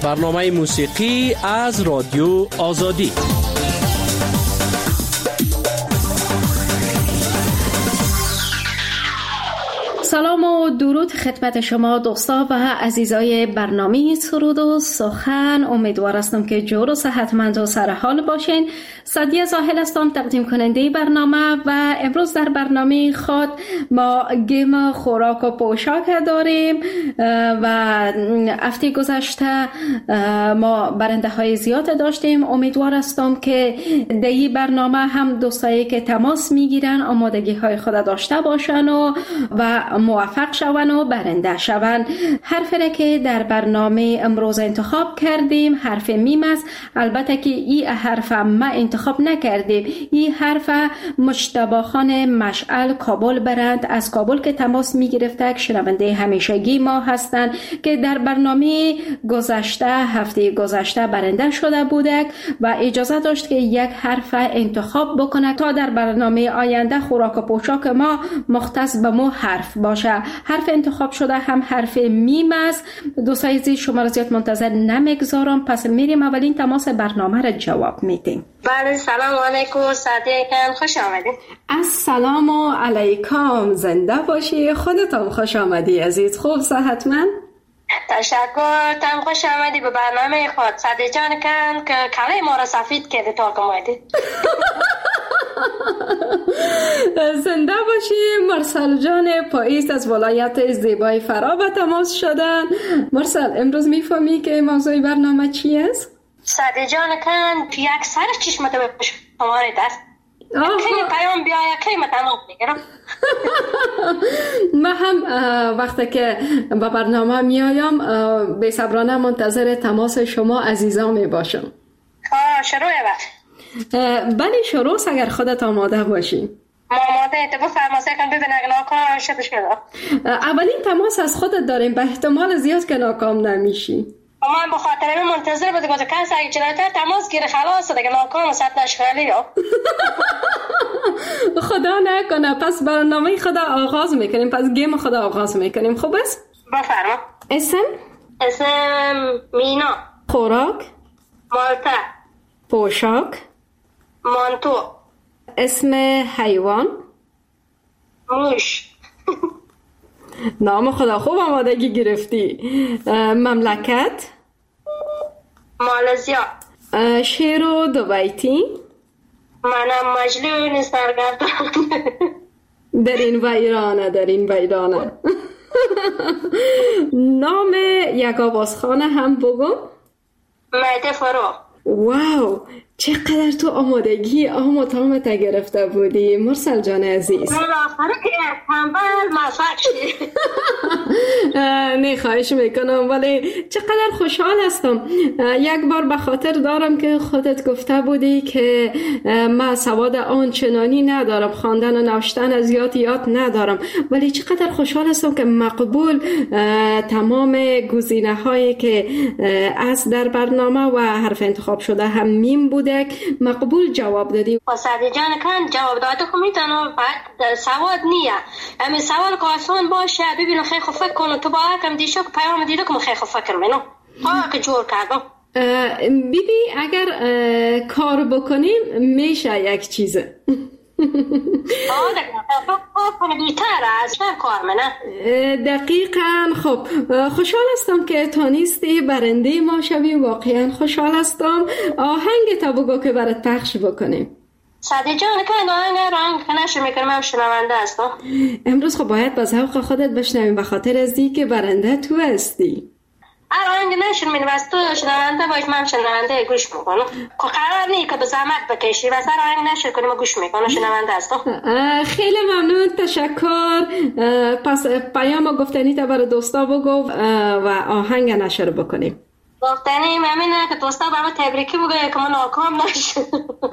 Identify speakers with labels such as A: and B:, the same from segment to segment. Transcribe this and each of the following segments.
A: برنامه موسیقی از رادیو آزادی.
B: سلام و درود خدمت شما دوستا و عزیزای برنامه سرود و سخن. امیدوار هستم که جور و صحتمند و سرحال باشین. سعدیه زاهل هستم، تقدیم کننده برنامه و امروز در برنامه خود ما گیم خوراک و پوشاک داریم و هفته گذشته ما برنده های زیاد داشتیم. امیدوار هستم که در این برنامه هم دوستایی که تماس میگیرن آمادگی های خود داشته باشن و موفق شون و برنده شون. حرفی را که در برنامه امروز انتخاب کردیم حرف میم است. البته که این حرف ما انتخاب نکردیم. این حرف مجتبی خان مشعل کابل برند از کابل که تماس می گرفته، شنونده همیشگی ما هستند که در برنامه گذشته هفته گذشته برنده شده بودند و اجازه داشت که یک حرف انتخاب بکنه تا در برنامه آینده خوراک و پوشاک ما مختص به مو حرف باشه. حرف انتخاب شده هم حرف میم است. دوستای عزیز شما را زیاد منتظر نمیگذارم، پس میریم اولین تماس برنامه را جواب میدیم.
C: بله، سلام علیکم سعدیه جان، خوش آمدید.
B: السلام علیکم، زنده باشی. خودتون خوش آمدی عزیز. خوب صحتمند؟
C: تشکر، تم خوش آمدی به برنامه خود. سعدیه جان کن که کله ما را سفید کرده تا که اومدید.
B: زنده باشی. مرسل جان پاییز از ولایت زیبای فرا به تماس شدن. مرسل، امروز میفهمی که موضوع برنامه چی است؟
C: سعدیه جان کن که یک سر چشمت به شما رید است. که پیام بیاید که ما تمام میگرم.
B: من هم وقتی که به برنامه میایم بی صبرانه منتظر تماس شما عزیزان می باشم.
C: شروع وقت.
B: بله شروع اگر خودت آماده باشی.
C: آماده. تو فرماسه کن ببین اگه ناکام شده شده.
B: اولین تماس از خودت داریم، به احتمال زیاد که ناکام نمیشی.
C: من به خاطر این منتظر بوده که کسی اگه چنانتر تماس گیره خلاص دیگه ناکام ست نشغلی یا
B: خدا نکنه. پس برنامه خدا آغاز میکنیم، پس گیم خدا آغاز میکنیم. خوب است؟
C: بفرما. اسم مینا.
B: خوراک
C: مالته.
B: پوشاک
C: مانتو.
B: اسم حیوان
C: موش.
B: نام خدا خوب آمادگی گرفتی. مملکت
C: مالزیا.
B: شعر و دو بیتی.
C: منم مجنون سرگردان.
B: در این ویرانه. نام یک آوازخانه هم بگو.
C: مهد فرو.
B: واو، چقدر تو آمادگی آمت گرفته بودی مرسل جان عزیز.
C: بالاخره که تنبل موفق شدی.
B: نه خواهش میکنم، ولی چقدر خوشحال هستم. یک بار به خاطر دارم که خودت گفته بودی که من سواد آنچنانی ندارم، خواندن و نوشتن زیاد یاد ندارم، ولی چقدر خوشحال هستم که مقبول تمام گزینه هایی که از در برنامه و حرف انتخاب شده هم میم بوده مقبول جواب دادی.
C: سعدیه جان کن جواب داده که میتونم بعد سواد نیه همین سوال که آسان باشه ببینم خیلی خوب فکر کنم. تو با کم دیشو که پیام دیده که من خیلی خوب فکر منم که جور کردم.
B: بیبی اگر کار بکنیم میشه یک چیزه. دقیقاً. خب خوشحال هستم که تانستی برنده ما شوی. واقعا خوشحال هستم. آهنگ تا بگو که برات پخش بکنیم.
C: سعدیه جان که آهنگ نشر میکنم هم شنونده هستم. امروز
B: خب باید با ذوق خودت بشنویم به خاطر از دی که برنده تو هستی.
C: آهنگ نشر می‌نویس تو شنونده باید من شنونده گوش میکنم. که قرار نیست که به زحمت بکشی و سر آهنگ نشر کنیم و گوش میکنم شنونده هستم.
B: خیلی ممنون، تشکر. پس پیام گفتنی تا برای دوستا بگو و آهنگ نشر بکنیم.
C: گفتنی همینه که دوستا برای تبریکی بگه که من ناکام نشد.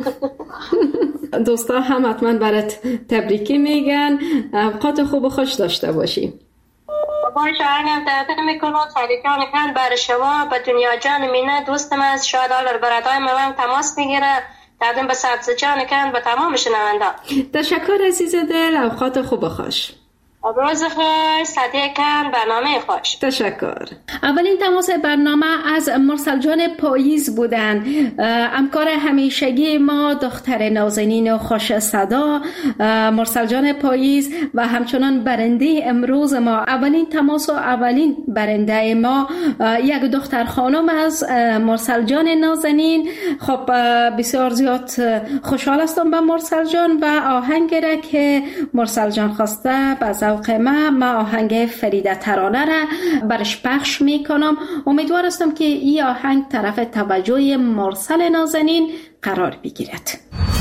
B: دوستا هم حتما برات تبریکی میگن. اوقات خوب و خوش داشته باشی.
C: باشه آهنگم تقدیم میکنم. سعدیه جان کن برای شما به دنیا جان مینه دوستم از شاید آلر برادای من تماس میگیره. تقدیم به سعدیه جان کن به تمام شنونده.
B: تشکر عزیز دل. اوقات خوب و خوش.
C: روز خوش، صدیقم، برنامه خوش.
B: تشکر. اولین تماس برنامه از مرسل جان پاییز بودن، همکار همیشگی ما، دختر نازنین و خوش صدا مرسل جان پاییز و همچنان برنده امروز ما. اولین تماس و اولین برنده ما یک دختر خانم از مرسل جان نازنین. خب بسیار زیاد خوشحال هستم به مرسل جان و آهنگ را که مرسل جان خواسته به ذوق ما آهنگ فریده ترانه را برش پخش میکنم. امیدوار هستم که این آهنگ طرف توجه مرسل نازنین قرار بگیرد.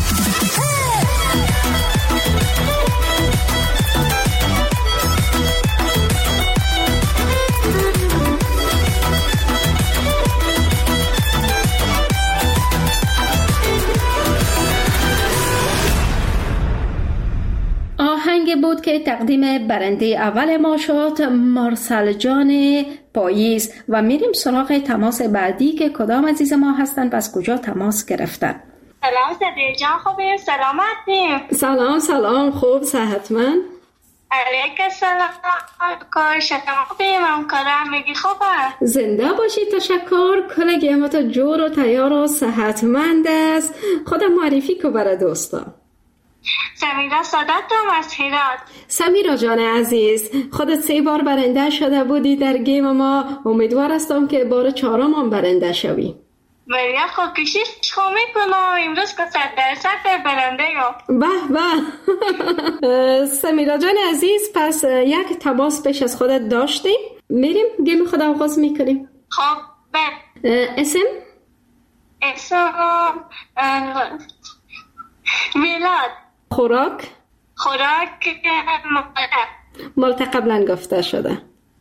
B: آهنگ بود که تقدیم برنده اول ما شد، مرسل جان پاییز. و میریم سراغ تماس بعدی که کدام عزیز ما هستن و از کجا تماس گرفتن.
C: سلام صدیق جان، خوبیم؟ سلامتیم؟
B: سلام خوب، صحتمند؟
C: علیک سلام، کار شما خوبیم؟ همکارم میگی خوبه؟
B: زنده باشی. تشکر. کلگی ما تو جور و تیار و صحتمند است. خودم معرفی که برای دوستا.
C: سمیرا سادتم از هرات.
B: سمیرا جان عزیز، خودت 3 بار برنده شده بودی در گیم ما. امیدوار هستم که بار 4م هم برنده شوی.
C: بریا خوب کشیش خوب میکنم امروز که 100% برنده یو.
B: به سمیرا جان عزیز، پس یک تماس پیش از خودت داشتیم. میریم گیم خود آغاز میکنیم.
C: خب
B: اسم
C: میلاد.
B: خوراک مالت قبلا گفته شده.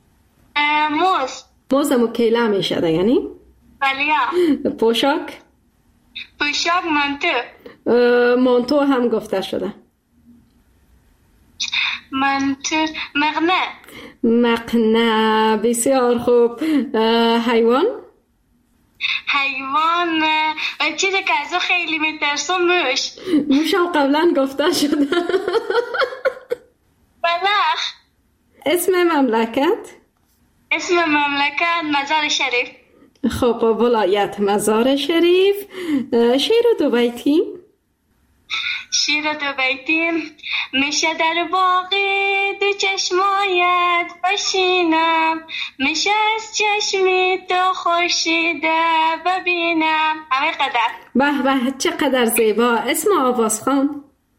B: موز مکیله میشه یعنی؟
C: بله.
B: پوشاک مانتو هم گفته شده. مقنعه. بسیار خوب. حیوان
C: چیزی که ازو خیلی میترسم
B: موش هم قبلا گفته شده.
C: بلخ.
B: اسم مملکت
C: مزار شریف.
B: خب ولایت مزار شریف. شعر دو بیتی
C: میشه در باقی دو چشمایت بشینم، میشه از چشمی تو خورشیده ببینم. همه قدر.
B: به چقدر زیبا. اسم آوازخوان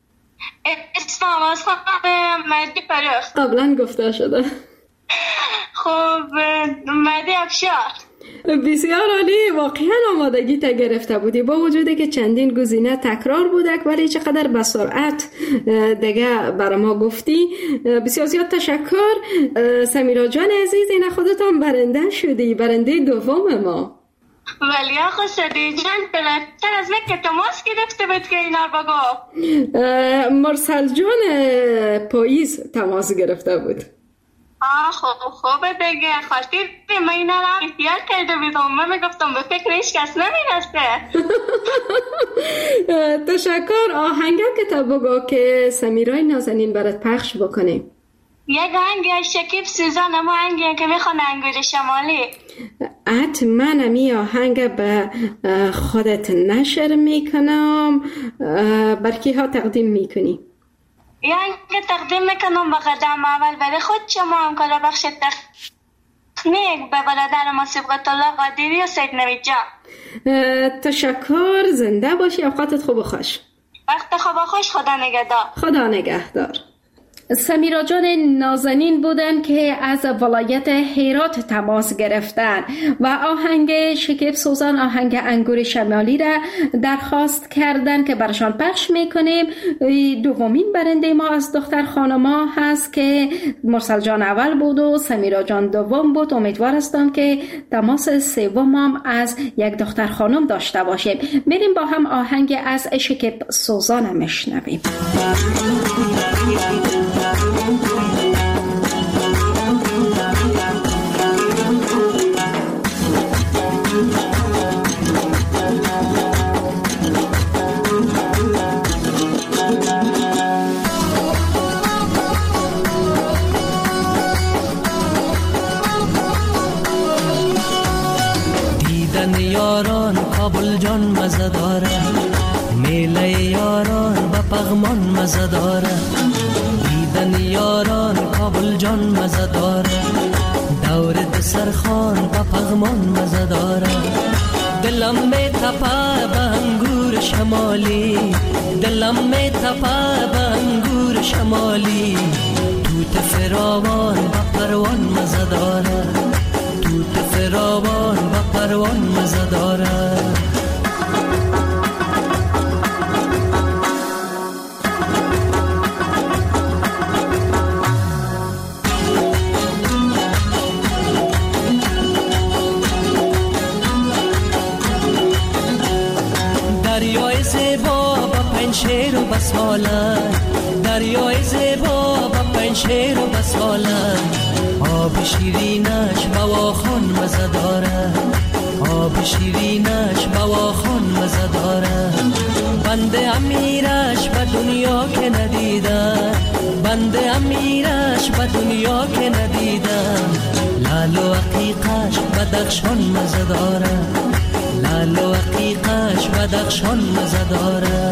C: مهدی فرخ.
B: قبلا گفته شده.
C: خب مهدی افشار.
B: بسیار عالی. واقعا آمادگی تا گرفته بودی با وجودی که چندین گزینه تکرار بودک، ولی چقدر به سرعت دیگه برای ما گفتی. بسیار زیاد تشکر. سمیرا جان عزیز، این خودتان برنده شدی، برنده دوم ما.
C: ولی آخو صدیق جان بلتر از که تماس گرفته بود که اینا رو بگو.
B: مرسل جان پاییز تماس گرفته بود.
C: خوبه دیگه. خاطر من اینا را احتیاط کرده بیدم. من میگفتم به فکر هیچ کس نمیرسته.
B: تشکر. آهنگه که تا بگو که سمیرای نازنین برات پخش بکنیم.
C: یک آهنگ از شکیب سوزان، اما آهنگی که میخوانه انگور شمالی.
B: حتما امی آهنگ به خودت نشر میکنم. برکی ها تقدیم میکنی؟
C: یعنی که تقدیم میکنم به قدم اول برای خود شما، همکار بخش تکنیک به برادر ما صبغت الله قادری و سید نوید جان.
B: تشکر. زنده باشی. اوقاتت خوب و خوش.
C: وقت خوب و خوش. خدا نگهدار.
B: خدا نگهدار. سمیرا جان نازنین بودن که از ولایت هرات تماس گرفتن و آهنگ شکیب سوزان، آهنگ انگور شمالی را درخواست کردن که برشان پخش میکنیم. دومین برنده ما از دختر خانما هست که مرسل جان اول بود و سمیرا جان دوم بود. امیدوار هستم که تماس سوم هم از یک دختر خانم داشته باشیم. میریم با هم آهنگ از شکیب سوزان میشنویم.
D: میله یاران با پغمان مزه داره، دیدن یاران کابل جان مزه داره، دور دسترخوان با پغمان مزه داره. دلم می تپه به انگور شمالی، دلم می تپه به انگور شمالی، توت فراوان با پروان مزه داره، توت فراوان با پروان مزه داره. دریای زیبا با پنشیر و بساله، دریای زیبا با پنشیر و بساله، آب شیرینش بواخان مزه داره، آب شیرینش بواخان مزه داره. بنده امیرش به دنیا که ندیدم، بنده امیرش به دنیا که ندیدم، لال و عقیقش بدخشان مزه داره، لال و عقیقش بدخشان مزه داره.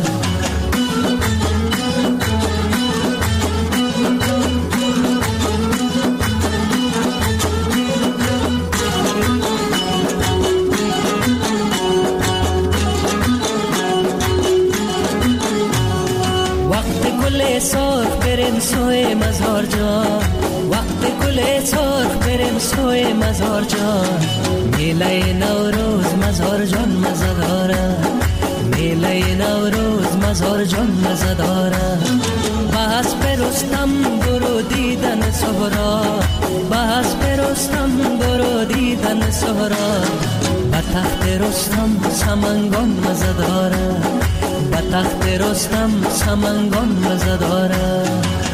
D: وقت گل سرخ بریم سوی مزار جان، وقت گل سرخ بریم سوی مزار جان، میله نوروز مزار جان مزه داره، میله نوروز مزار جان مزه داره. بس برستم برو دیدن سهرا، بس برستم برو دیدن سهرا، به تخت رستم سمنگان مزه داره، به تخت رستم سمنگان مزه داره.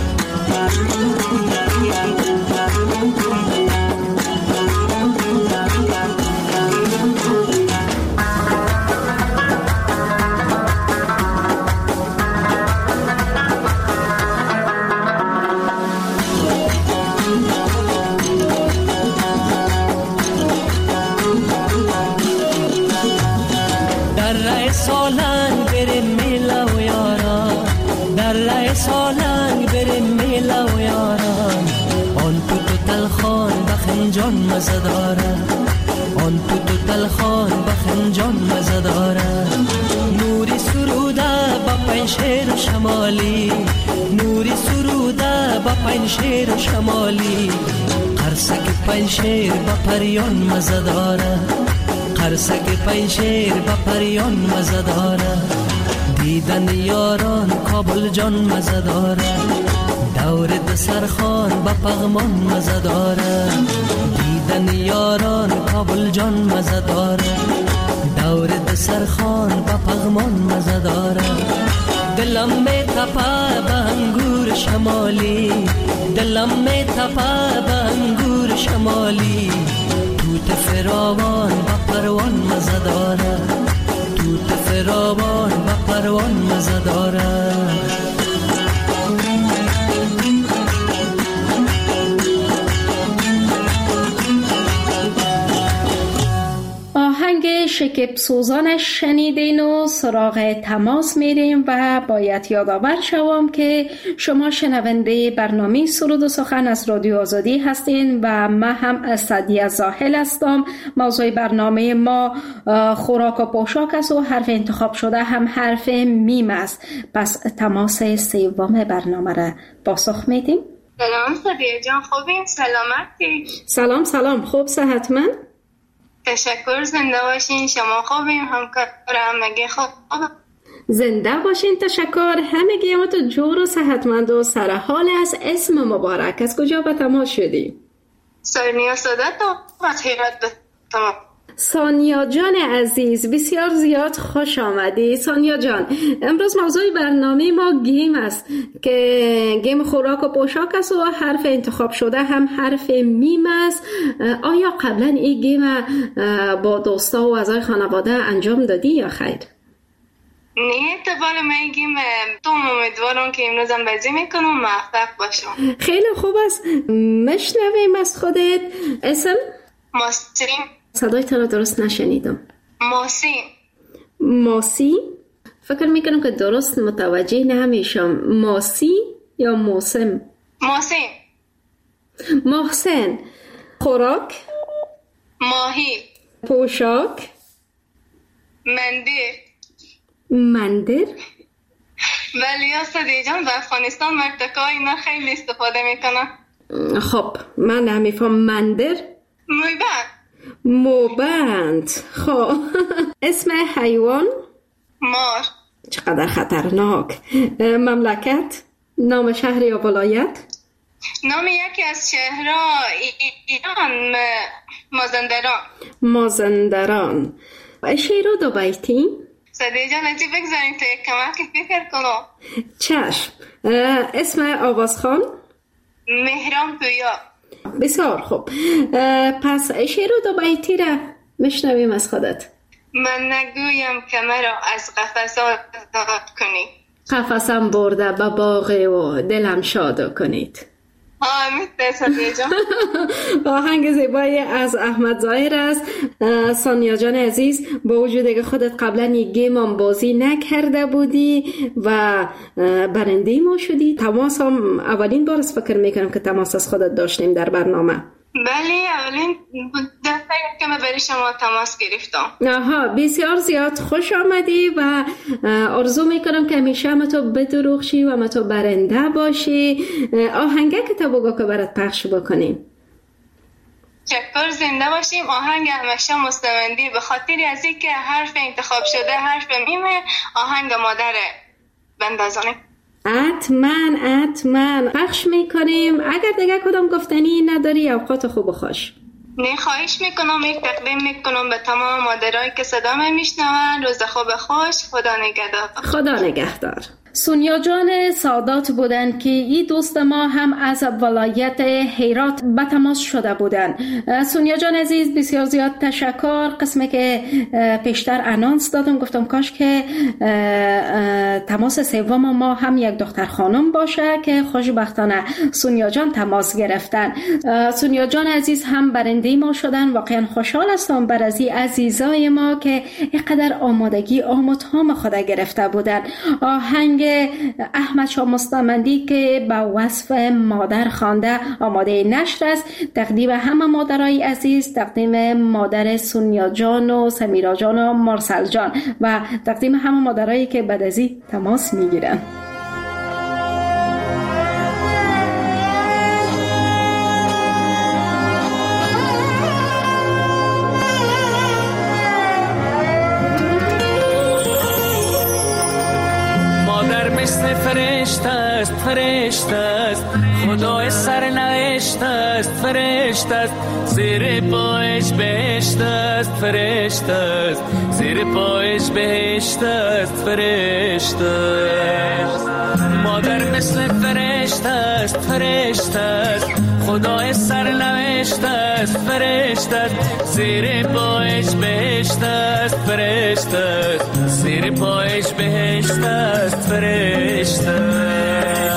D: سالنگ بریم میله و یاران، در ره سالنگ بریم میله و یاران، آن تو تلخان بخنجان مزه داره، آن تو تلخان بخنجان مزه داره. نوری سروده با پنشیر شمالی، نوری سروده با پنشیر شمالی، قرصک پنشیر با پریان مزه داره، قرصک پنشیر با پریان مزه داره. دیدن یاران کابل جان مزه داره، دور دسترخوان با پغمان مزه داره. دیدن یاران کابل جان مزه داره، دور دسترخوان با پغمان مزه داره. دلم می تپه به انگور شمالی، دلم می تپه به انگور شمالی، توت فراوان با پروان مزه داره، توت فراوان با پروان مزه داره.
B: آهنگ شکب سوزانش شنیدین و سراغ تماس میریم و باید یادآور شوم که شما شنونده برنامه سرود و سخن از رادیو آزادی هستین و من هم سعدیه زاهل هستم. موضوع برنامه ما خوراک و پوشاک است و حرف انتخاب شده هم حرف میم است. پس تماس سوم برنامه را پاسخ میدیم.
E: سلام سعدیه جان، خوبین؟ سلامتی؟
B: سلام خوب صحتمند؟
E: تشکر، زنده باشین. شما خوبین؟ همکارم مگه خوب؟
B: زنده باشین. تشکر. همگی ما تو جور و صحتمند و سرحال است. اسم مبارک از کجا به تماس شدی؟
E: سانیا سادات از هرات به تماس.
B: سانیا جان عزیز، بسیار زیاد خوش آمدی. سانیا جان، امروز موضوع برنامه ما گیم است که گیم خوراک و پوشاک است و حرف انتخاب شده هم حرف میم است. آیا قبلا این گیم با دوستا و اعضای خانواده انجام دادی یا خیر؟
E: نه، اتفاقا من گیم تو امیدوارم که امروز هم بازی میکنم موفق باشم.
B: خیلی خوب است. مشنویم از خودت. اسم؟
E: ماسیم.
B: صدای تو را درست نشنیدم.
E: ماسی.
B: ماسی؟ فکر میکنم که درست متوجه نمیشم. ماسی یا موسم؟ محسن. خوراک؟
E: ماهی.
B: پوشاک؟ مندر؟
E: ولی یا سدی جان در افغانستان مرتکا اینا خیلی استفاده میکنن.
B: خب من نمیفهم. مندر؟ موبند. خب اسم حیوان؟
E: مار.
B: چقدر خطرناک. مملکت؟ نام شهر یا ولایت؟
E: نام یکی از شهرها ایران
B: مازندران. شعر و دو بیتی؟
E: سدی جان ازی بگذاریم تا یک کمکی فکر کنم.
B: چشم. اسم آوازخوان؟
E: مهران پویا.
B: بسیار خوب. پس شعر و دو بیتی را میشنویم از خودت.
E: من نگویم که مرا از قفس آزاد کنی،
B: قفسم برده به باغ و دلم شاد کنید. آهنگ زیبایی از احمد ظاهر است. سانیا جان عزیز، با وجود که خودت قبلا یک گیم هم بازی نکرده بودی و برنده ما شدی، تماس هم اولین بار است فکر میکنم که تماس از خودت داشتیم در برنامه.
E: بله اولین دفعه که من برای شما تماس گرفتم.
B: بسیار زیاد خوش آمدی و آرزو میکنم که همیشه ما تو بدروخشی و ما تو برنده باشی. آهنگه که تا بگو که برات پخش بکنیم.
E: شکر زنده باشیم. آهنگ همیشه مستمندی به خاطر از اینکه حرف انتخاب شده حرف میمه، آهنگ مادر بندازانیم.
B: حتما پخش میکنیم. اگر دیگه کدام گفتنی نداری اوقات خوب خوش.
E: نه خواهش میکنم. یک تقدیم میکنم به تمام مادرایی که صدا میشنون. روز خوب خوش. خدا نگهدار.
B: سونیا جان سادات بودن که این دوست ما هم از ولایت هرات به تماس شده بودن. سونیا جان عزیز بسیار زیاد تشکر. قسمی که پیشتر انانس دادم گفتم کاش که تماس سوم ما هم یک دختر خانم باشه که خوشبختانه سونیا جان تماس گرفتن. سونیا جان عزیز هم برنده ما شدن. واقعا خوشحال هستم بر از این عزیزای ما که اینقدر آمادگی آموزهام خود گرفته بودن. آهنگ احمد شاه مستمندی که با وصف مادر خوانده آماده نشر است. تقدیم همه مادرای عزیز، تقدیم مادر سونیا جان و سمیرا جان و مرسل جان و تقدیم همه مادرایی که بعد از این تماس میگیرن.
A: فرشته است خدای سرنوشت است، فرشته است زیر پایش بهشت است، فرشته است زیر پایش بهشت است، فرشته است. مادر مثل فرشته است، فرشته است خدای سرنوشت است، فرشته است زیر پایش بهشت است، فرشته است زیر پایش بهشت است، فرشته است.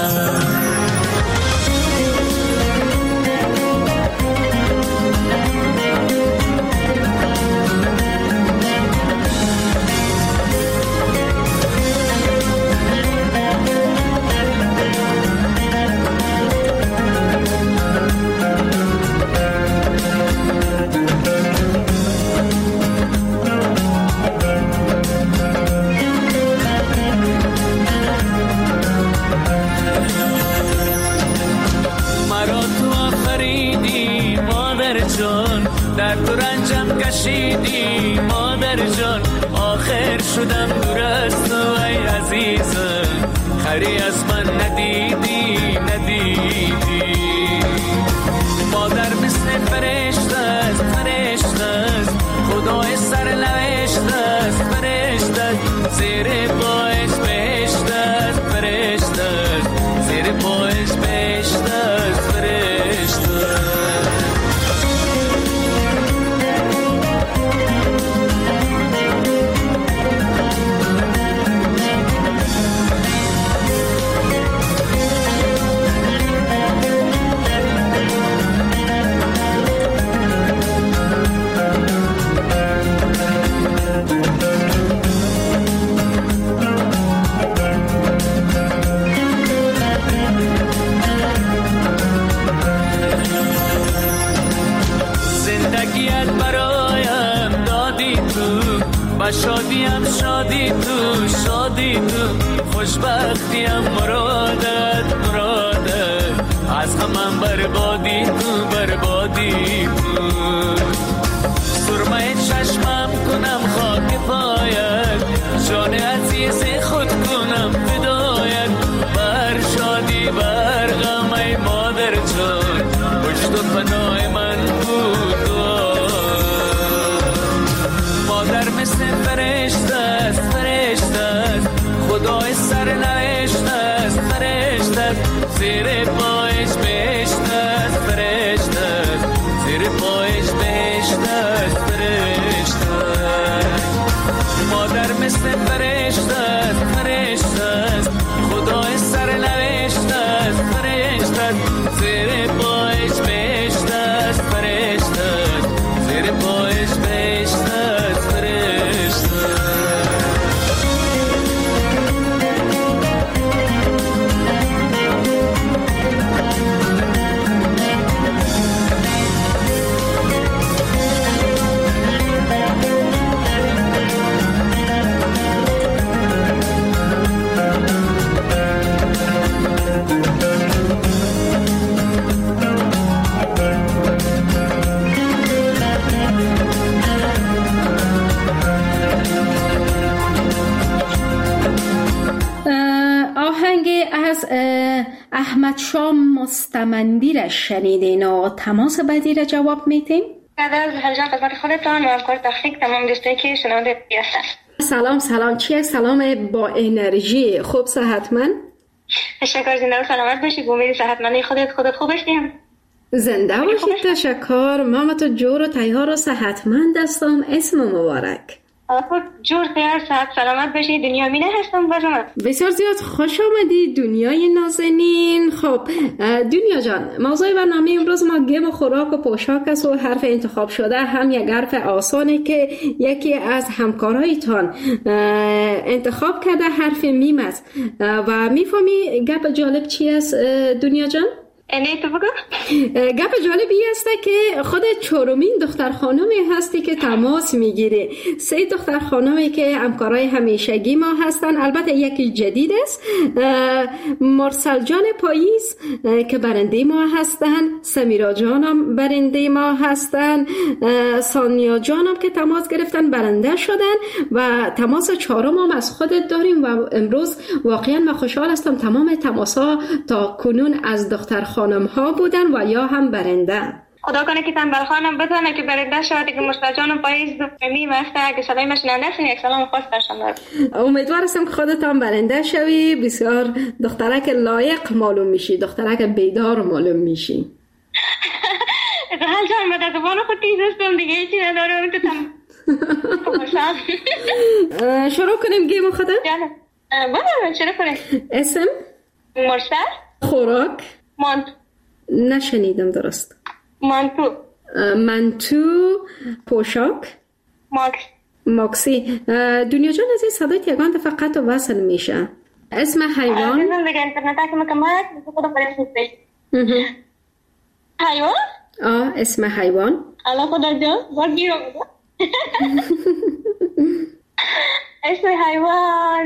A: در تو رنجم کشیدی مادر جان، آخر شدم دور از تو ای عزیزم، خری از من ندیدی مادر مثل فرشته است، فرشته است خدای سرنوشت است، فرشته است زیر پایش بهشت است، فرشته است زیر پایش بهشت است، فرشته است. خوشبختیم مرادت مرادت، از همم بربادی تو بربادی تو، سرمه چشمم کنم خاک پایت، جان عزیز خود کنم فدایت، بر شادی بر غم ای مادر جان، پشت و پناه من بود مادر مثل فرشته است فرشته است، خدای سر نوشته است فرشته است، زیر پایش بهشت است فرشته است، زیر پایش بهشت است فرشته است، مادر مثل فرشته است فرشته است، خدای سر نوشته است فرشته است، زیر پایش بهشت است فرشته است، زیر پایش بهشت است فرشته است.
B: آهنگ از احمد شاه مستمندی را شنیدین و تماس بعدی را جواب میتین؟
E: سلام جان خدمت خودتان و همکار تخریق تمام دوستایی که شنونده هستن.
B: سلام چیه؟ سلام با انرژی. خوب صحتمند؟
E: تشکر، زنده و سلامت باشید. امید صحتمندی خودت خوب باشیم.
B: زنده باشید. تشکر. ماما تو جور و تیار و صحتمند هستم. اسم مبارک.
E: جور تیار صحت سلامت باشید. دنیا مینه هستم برام.
B: بسیار زیاد خوش آمدید دنیای نازنین. خب دنیا جان، موضوع برنامه امروز ما گیم و خوراک و پوشاک است و حرف انتخاب شده هم یک حرف آسانه که یکی از همکارایتان انتخاب کرده، حرف میم است و میفهمی گپ جالب چی است دنیا جان؟
E: نه تو بگو.
B: گپ جالبی است که خود چهارمین دختر خانمی هستی که تماس میگیره. 3 دختر خانمی که همکارای همیشگی ما هستن، البته یکی جدید است، مرسل جان پاییز که برنده ما هستن، سمیرا جانم برنده ما هستن، سانیا جانم که تماس گرفتن برنده شدن و تماس 4 هم از خودت داریم و امروز واقعا من خوشحال هستم. تمام تماس‌ها تا کنون از دختر خانم ها بودن و یا هم برنده.
E: خدا کنه که تنبل خانم بتونه که برنده شود که مرسل جانم پاییز میم است. اگه صدای من شنونده هستین یک سلام خاص برشان دارم.
B: امیدوار هستم که خودت هم برنده شوی. بسیار دخترک لایق معلوم میشی، دخترک بیدار معلوم میشی.
E: حال جان من در زبان خود تیز هستم دیگه، هیچی ندارم. تو
B: شروع کنیم گیم خودت؟
E: بله شروع کنیم.
B: اسم؟
E: مرسل.
B: خوراک؟
E: مانتو.
B: نشنیدم درست. منتو. پوشاک؟ ماکسی. دنیا جان از این صدای تیگان فقط وصل میشه. اسم حیوان؟
E: حیوان؟
B: اسم حیوان؟
E: الله خدا جان باگی رو بگو. اسم حیوان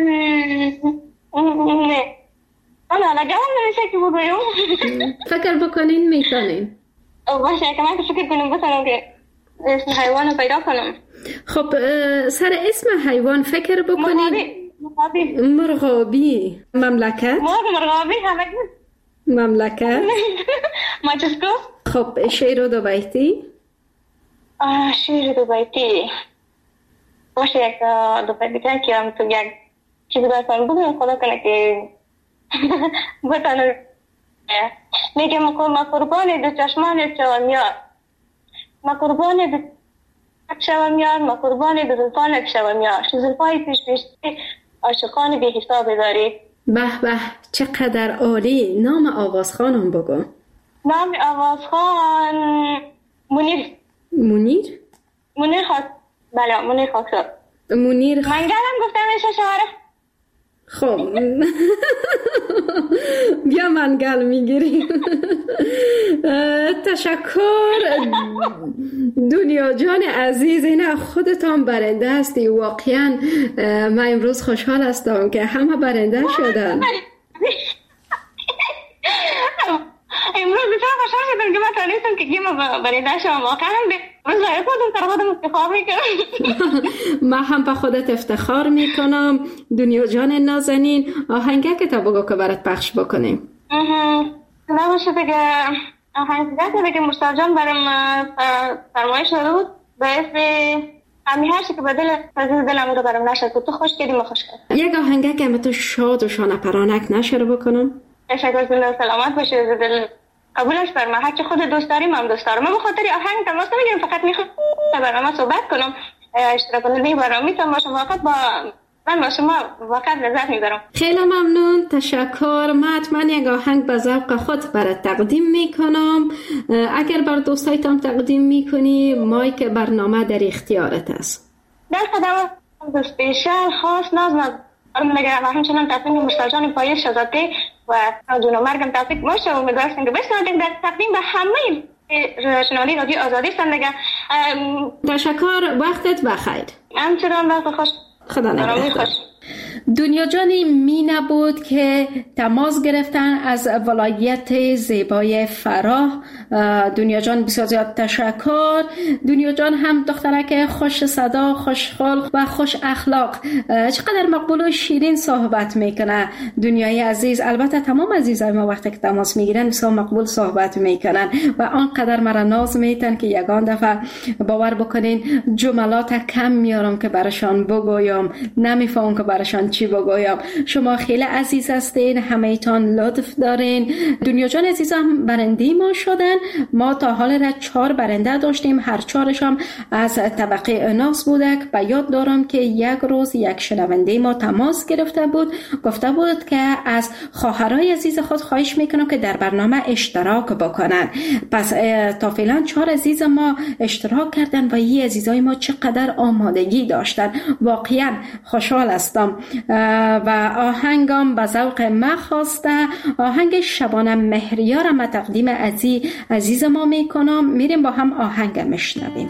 E: نه حالا لگه هم نمیشه که بگویم.
B: فکر بکنین میکنین.
E: باشه که من که فکر کنیم بسرم که اسم حیوان رو پیدا کنم.
B: خب سر اسم حیوان فکر بکنین. مرغابی. مملکت؟
E: مرغابی همه
B: مملکت؟
E: ماچسکو.
B: خب شعر دو بیتی؟
E: شعر دو بیتی باشه یک دو بیتی که هم تو یک چیزی برسان بگویم خدا کنه که بتانم. میگه ما قربان دو چشمان شوم یار، ما قربان دو شوم یار، ما قربان دو زلفانت شوم یار، زلفای پیش عاشقان بی حساب داری.
B: به به چقدر عالی. نام آوازخانم بگو.
E: نام آوازخان منیر خاک. بله منیر خاکسار.
B: منیر
E: من گرم گفتم ایشه شعره.
B: خب بیا منگل میگیریم. تشکر دنیا جان عزیز، این خودتان برنده هستی. واقعا من امروز خوشحال هستم که همه برنده شدن.
E: امروز بسیار خوشحال شدم که من تانستم که گیم برنده شدم. واقعا امروز برای خودم سر خودم افتخار میکنم.
B: من هم به خودت افتخار میکنم. دنیا جان نازنین، آهنگه که تا بگو که برات پخش بکنیم.
E: نباشه دیگه آهنگه که مشتاق جان برام فرمایش داد باعث همین هر چی که بدل عزیز دلم رو برام نشد که تو خوش کردی ما خوش کردم.
B: یک آهنگه که من تو شاد و شانه پرانک نشه رو بکنم.
E: تشکر، زنده سلامت باشه. دل قبولش فرما. هر چی خود دوست داریم هم دوست دارم. من به خاطر آهنگ تماس نمیگیرم، فقط میخوام برنامه صحبت کنم. اشتراک کننده برنامه میتونم باشم. واقعا من با شما واقعا لذت میبرم.
B: خیلی ممنون، تشکر. من حتما یک آهنگ به ذوق خود برات تقدیم میکنم. اگر بر دوستایتان تقدیم میکنی، مایک برنامه در اختیارت است.
E: در خدمت اسپیشال خاص ناز میگم و همچنان تقدیم مشتاق جان پاییز شهزاده و جون و مرگم تقدیم باشه. امیدوارم که بشنوید در تقدیم به همه شنوندگان رادیو آزادی زندگی.
B: تشکر، وقتت بخیر.
E: همچنان وقت خوش.
B: خدا نگهدار. دنیا جانی می نبود که تماس گرفتن از ولایت زیبای فراه. دنیا جان بسیار زیاد تشکر. دنیا جان هم دخترک خوش صدا، خوش خلق و خوش اخلاق، چقدر مقبول و شیرین صحبت میکنه. دنیای عزیز، البته تمام عزیزای ما وقتی که تماس میگیرن بسیار مقبول صحبت میکنن و آنقدر مرا ناز میتن که یگان دفعه باور بکنین جملات کم میارم که براشان بگویم، نمیفهم که براشان چی بگویم. شما خیلی عزیز هستین، همه ایتان لطف دارین. دنیا جان عزیز هم برنده ما شدن. ما تا حال را 4 برنده داشتیم، هر 4ش هم از طبقه اناس بودک. به یاد دارم که یک روز یک شنونده ما تماس گرفته بود، گفته بود که از خواهرای عزیز خود خواهش میکنم که در برنامه اشتراک بکنن. پس تا فعلا 4 عزیز ما اشتراک کردن و این عزیزای ما چقدر آمادگی داشتن. واقعا خوشحال هستم و آهنگم به ذوق ما خواسته. آهنگ شبانه مهریار ما تقدیم عزیز ما میکنم. میریم با هم آهنگ میشنویم.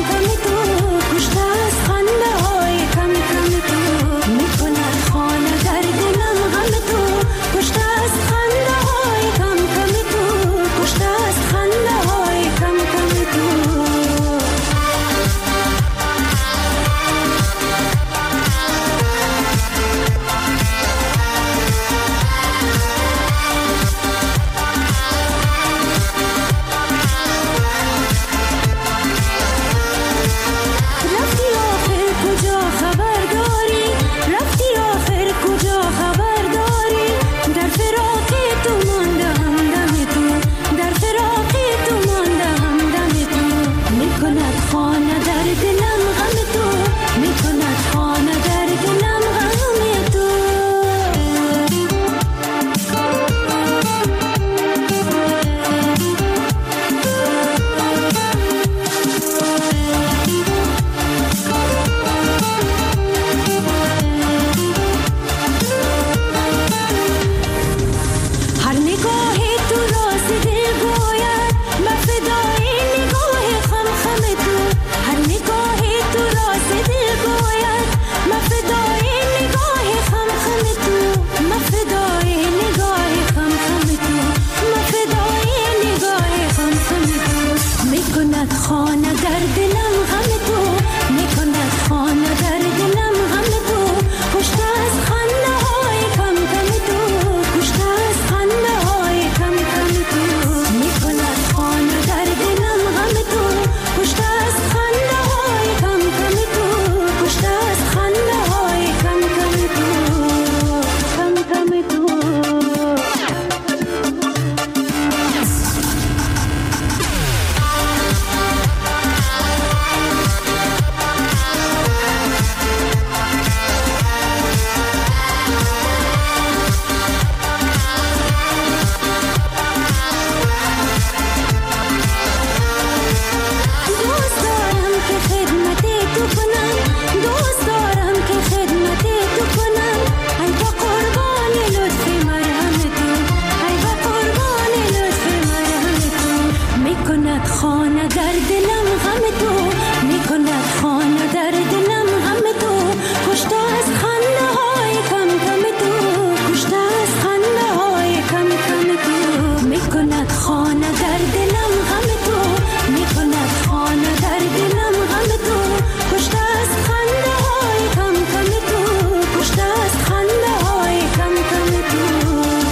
F: خانه در خانه در دلم غم تو میکند خانه در دلم غم تو کشته از خنده های کم کم تو کشته از خنده های کم کم تو میکند خانه در دلم غم تو میکند خانه در دلم غم تو کشته از خنده های کم کم تو کشته از خنده های کم کم تو.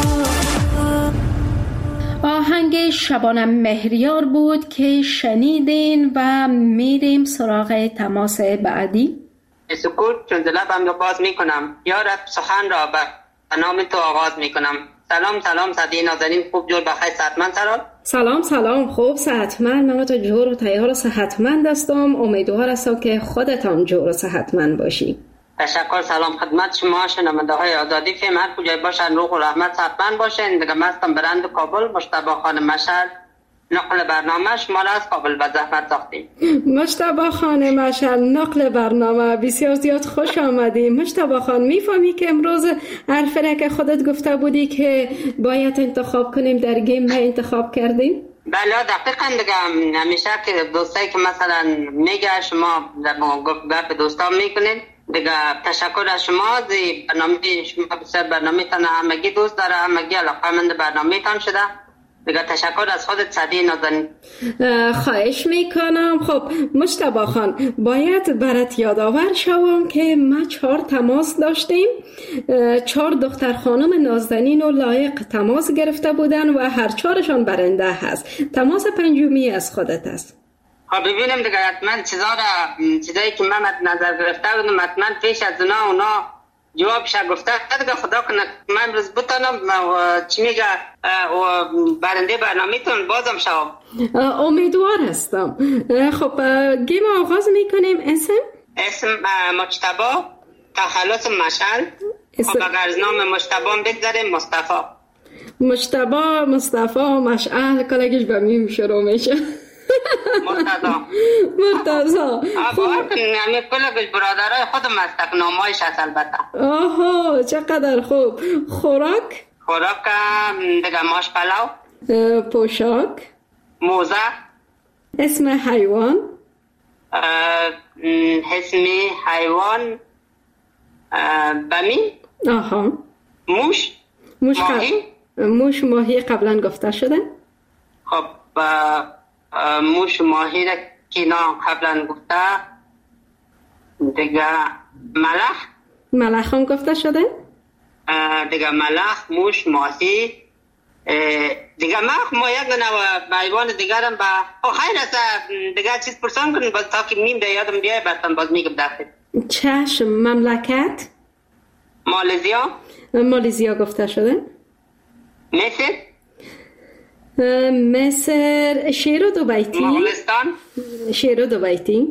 B: آهنگ شبانه مهریار بود که شنیدین و میریم سراغ تماس بعدی.
G: سکوت چون لبم را باز میکنم یا رب سخن را به نام تو آغاز میکنم. سلام سلام صدی نازنین، خوب جور بخیر صحتمند سرال.
B: سلام خوب صحتمند، من تو جور و تیار و صحتمند هستم. امیدوار هستم که خودتان جور و صحتمند باشی.
G: تشکر. سلام خدمت شما شنونده های آزادی فیلم، هر کجای باشن روح و رحمت صحتمند باشین. دیگه مستم برند کابل مجتبی خان مشهد نقل برنامه شما را از کابل به زحمت ساختیم.
B: مجتبی خان مشهد نقل برنامه، بسیار زیاد خوش آمدیم. مجتبی خان میفهمی که امروز حرفی که خودت گفته بودی که باید انتخاب کنیم در گیم انتخاب کردیم؟
G: بله دقیقاً. دیگه همیشه که دوستایی که مثلا میگه شما گپ دوستان میکنین، دیگه تشکر از شما. برنامه شما بسیار برنامه تان همگی دوست داره، همگی علاقه‌مند برنامه تان شده. دیگه تشکر از خودت صدی نازنین.
B: خواهش میکنم. خب مجتبی خان، باید برات یادآور شوم که ما 4 تماس داشتیم. 4 دختر خانم نازنین و لایق تماس گرفته بودن و هر 4شان برنده هست. تماس پنجمی از خودت است.
G: خب ببینیم دیگه حتما چیزایی که من نظر گرفته بودم حتما پیش از اونا جوابش گفته. دیگه خدا کنه من روز بتانم چی میگه برنده برنامه‌تون بازم شوم.
B: امیدوار هستم. خب گیم آغاز میکنیم. اسم
G: مجتبی تخلص مشعل. خب اگر از نام مجتبی بگذاریم
B: مصطفی مشعل کلگیش به میم شروع میشه. مرتضی.
G: خب همین کلگش برادرای خودم هست، نامایش هست البته.
B: آها چقدر خوب. خوراک
G: دیگه ماش پلو.
B: پوشاک
G: موزه.
B: اسم حیوان
G: بمی.
B: آها.
G: موش
B: ماهی قبلا گفته شده.
G: خب موش ماهی را کینا قبلا گفته. دیگه ملخ
B: هم گفته شده.
G: دیگه ملخ، موش، ماهی. دیگه ما یک نوع حیوان دیگرم با خیر است. دیگه چیز پرسان کنیم باز تا که میم یادم بیای برتن باز میگم داخل.
B: چشم. مملکت مالزیا گفته شده. مصر. شیر و دوبیتی.
G: مغولستان.
B: شیر و دوبیتی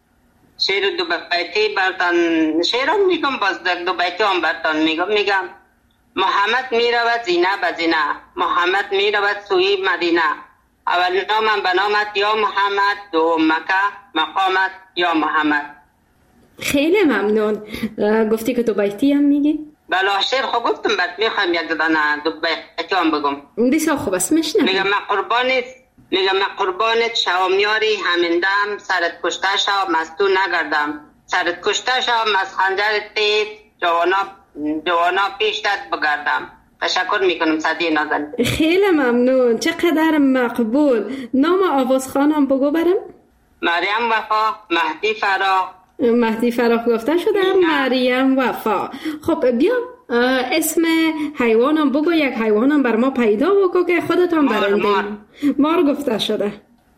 G: برتن. شیر هم میگم باز در دوبیتی هم برتن میگم محمد میرود زینه به زینه، محمد میرود سوی مدینه. اول نامم به نامت یا محمد، دوم مکه مقامت یا محمد.
B: خیلی ممنون. گفتی که دوبیتی هم میگی؟
G: بله شیر خب گفتم بعد میخوایم یک دانه دوبیتی هم بگم.
B: بسیار خوب است میشنم.
G: میگم من قربانت شوم یاری، همین سرت کشته شوم از تو نگردم، سرت کشته شوم از خنجر تیز، جوانا پیشت بگردم. تشکر میکنم صدی نازنین.
B: خیلی ممنون. چقدر مقبول. نام آوازخانم بگو برم.
G: مریم وفا. مهدی فراق
B: گفته شده. مریم وفا. خب بیا اسم حیوانم بگو. یک حیوانم بر ما پیدا بگو که خودتان برنده. مار گفته شده.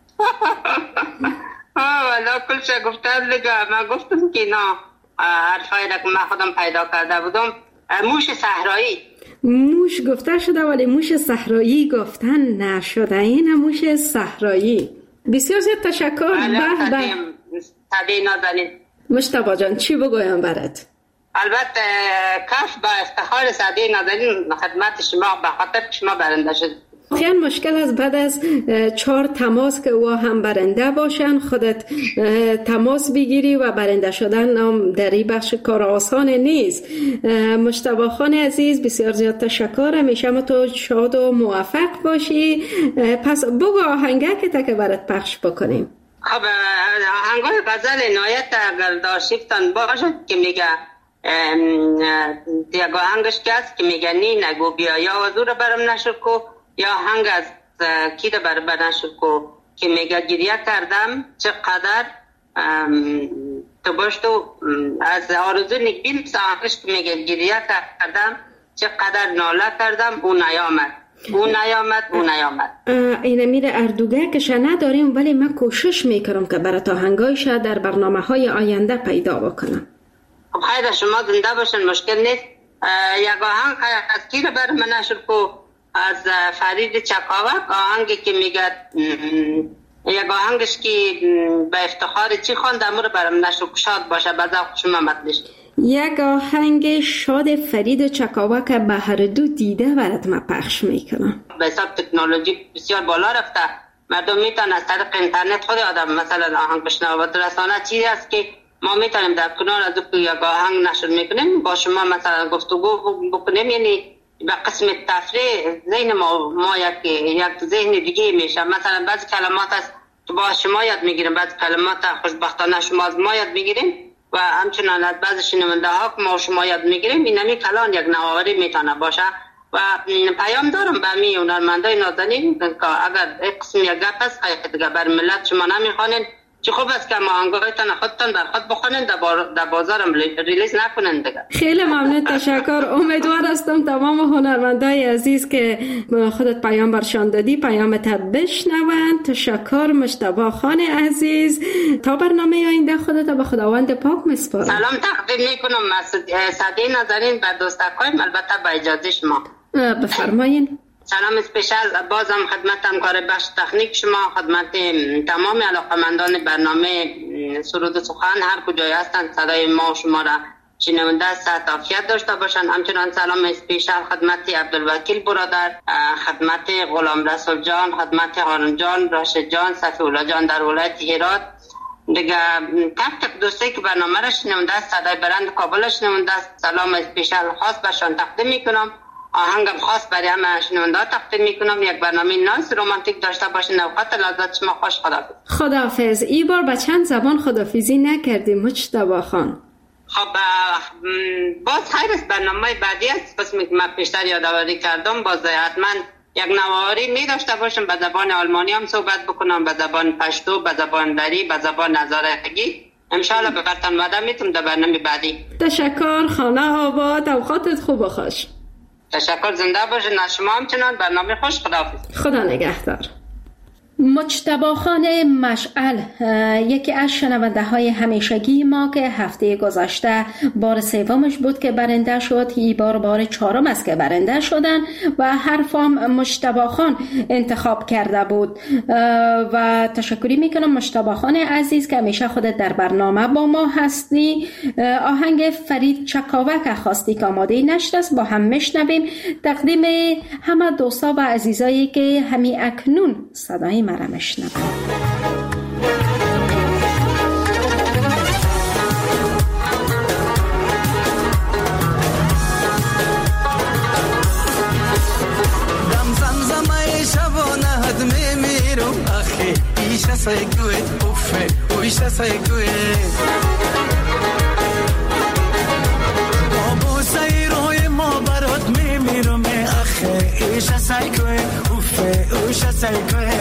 G: والا کلش گفتم دیگه. من گفتم که نه حرفایی را که من خودم پیدا کرده بودم. موش صحرایی.
B: موش گفته شده ولی موش صحرایی گفتن نشده. این موش صحرایی. بسیار زیاد تشکر.
G: صدی نازنین.
B: مجتبی جان چی بگویم برات؟
G: البته کف با افتخار صدی نازنین خدمت شما به خاطر شما برنده شد.
B: خیلی مشکل است بعد از 4 تماس که او هم برنده باشن خودت تماس بگیری و برنده شدن هم در این بخش کار آسان نیست. مجتبی خان عزیز بسیار زیاد تشکر، همیشه تو شاد و موفق باشی. پس بگو آهنگک که برات پخش بکنیم.
G: خب آهنگای غزل نایت اگر داشتن باشه که میگه دیگه آهنگش که است که میگه نی نگو بیا یا وزور برم نشر کو، یا آهنگ از کی رو برم نشر کو که میگه گریه کردم چقدر تو باش تو از آرزو نگبین آهنگش که میگه گریه کردم چقدر ناله کردم اون نیامد.
B: این میره اردوگه کش نداریم ولی من کوشش میکنم که برات آهنگایش در برنامه های آینده پیدا بکنم.
G: خب خیر شما زنده باشن، مشکل نیست. یک آهنگ از کی رو بر من نشر کو؟ از فرید چکاوک، آهنگی که میگه یک آهنگش که به افتخار چی خوانده امور برم نشر کو شاد باشه بذار شما مطلش.
B: یک آهنگ شاد فرید چکاوک به هر دو دیده برات من پخش میکنم.
G: به حساب تکنولوژی بسیار بالا رفته، مردم میتونن از طریق اینترنت خود آدم مثلا آهنگ بشنوه. رسانه چیزی است که ما میتونیم در کنار از یک آهنگ نشر میکنیم با شما مثلا گفتگو بکنیم، یعنی به قسم تفریح ذهن ما یک ذهن دیگه میشه. مثلا بعضی کلمات است که با شما یاد میگیریم، بعضی کلمات خوشبختانه شما از ما یاد میگیریم و همچنان از بعضی شنونده ها که ما شما یاد میگیریم. این همی کلان یک نوآوری میتونه باشه و پیام دارم به همین هنرمندای نازنین که اگر یک قسم یک گپ است که بر ملت شما نمیخوانین، چه خوب است که آهنگایتان خودتان بر خود بخونین، در بازارم ریلیز نکنین دیگه.
B: خیلی ممنون، تشکر. امیدوار هستم تمام هنرمندای عزیز که خودت پیام برشان دادی پیامت بشنون. تشکر مجتبی خان عزیز. تا برنامه آینده خودت به خداوند پاک میسپارم.
G: سلام تقدیم میکنم صدی نازنین به دوستاکایم، البته با اجازه شما.
B: بفرمایین.
G: سلام اسپیشال بازم خدمت همکار بخش تکنیک شما، خدمت تمام علاقمندان برنامه سرود و سخن هر کجای هستند صدای ما و شما را شنونده صحت عافیت داشته باشند. همچنان سلام اسپیشال خدمت عبدالوکیل برادر، خدمت غلام رسول جان، خدمت هارون جان، راشد جان، صفی الله جان در ولایت هرات دیگه، تک دوستی که برنامه را شنونده صدای برند کابل شنونده سلام اسپیشال خاص برشان تقدیم میکنم. آهنگم خاص برای همه شنونده تقدیم میکنم. یک برنامه نایس رومانتیک داشته باشین. اوقات لذت شما خوش. خداحافظ.
B: خداحافظ. این بار به چند زبان خداحافظی نکردیم مجتبی خان؟
G: خب باز خیر است، برنامه بعدی است قسمی که من پیشتر یادآوری کردم باز حتما یک نواری می داشته باشم، به زبان آلمانی هم صحبت بکنم، به زبان پشتو، به زبان دری، به زبان هزارگی. انشالله به برتان وعده میتونم در برنامه بعدی.
B: تشکر. خانه آباد. اوقاتت خوب و خوش.
G: تشکر. زنده باشید. شما همچنان برنامه خوش. خداحافظ.
B: خدا نگهدار. مجتبی خان مشعل یکی از شنونده های همیشگی ما که هفته گذشته بار سومش بود که برنده شد، این بار چهارم است که برنده شدن و حرفم مجتبی خان انتخاب کرده بود و تشکری میکنم مجتبی خان عزیز که همیشه خودت در برنامه با ما هستی. آهنگ فرید چکاوک خواستی که آماده نشده است، با هم میشنویم. تقدیم همه دوستا و عزیزایی که همی اکنون صدای مرا میشنوند.
H: Saykue, uffe, uisha saykue. Abo sayroy ma barot mimiru me akhe, isha saykue, uffe, uisha saykue.